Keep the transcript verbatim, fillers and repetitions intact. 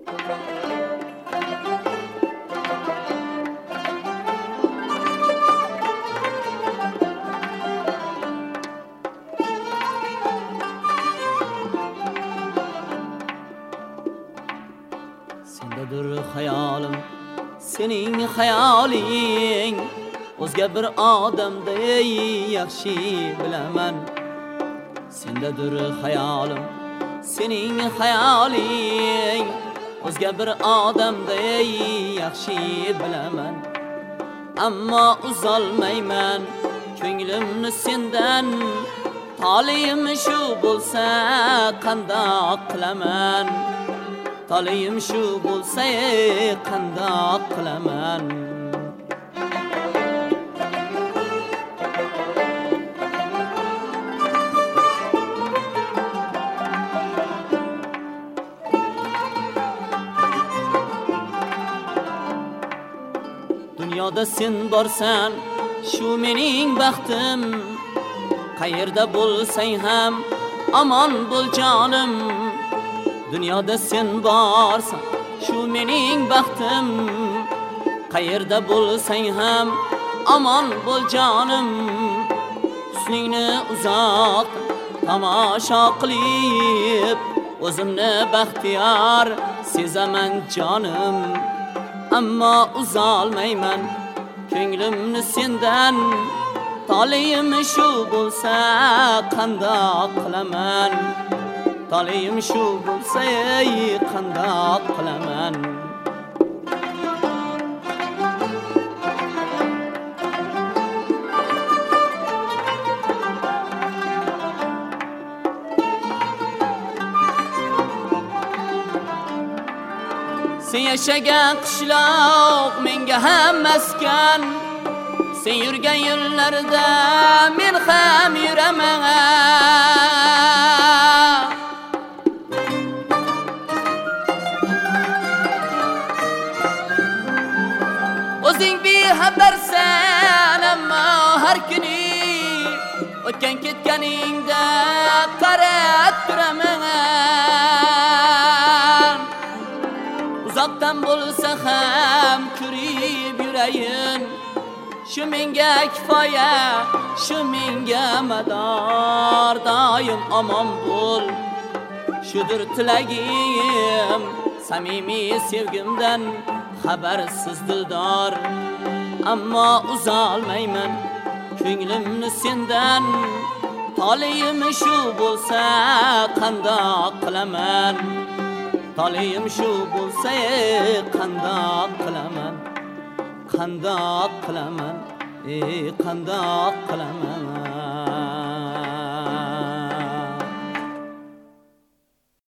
Sendadir hayolim, sening hayoling o'zga bir odamday yaxshi bilaman. Sendadir hayolim, sening hayoling o'zga bir odamday yaxshi bilaman. Ammo uzolmayman ko'nglimni sendan, tolim shu bo'lsa qandoq qilaman. Tolim shu bo'lsa qandoq qilaman. Dunyoda sen borsan, shu mening baxtim. Qayerda bo'lsang ham amon bo'l jonim. Dunyoda sen borsan, shu mening baxtim. Qayerda bo'lsang ham amon bo'l jonim. Husningni uzoq tomosha qilib, o'zimni baxtiyor sezaman jonim. Ammo uzolmayman ko'nglimni sendan, tolim shu bo'lsa qandoq qilaman. Tolim shu bo'lsa qandoq qilaman. Sen yashagan qishloq menga ham maskan. Sen yurgan yo'llarda men ham yuraman. O'zing bexabarsan, ammo har kuni o'tgan ketganingda qarab turaman. Uzoqdan bo'lsa ham ko'rib yurayin, shu menga kifoya, shu menga mador. Doim omon bo'l, shudir tilagim, samimiy sevgimdan xabarsiz dildor. Ammo uzolmayman ko'nglimni sendan, tolim shu bo'lsa qandoq qilaman. Tolim shu bo'lsa qandoq qilaman. Qandoq qilaman, ey qandoq qilaman.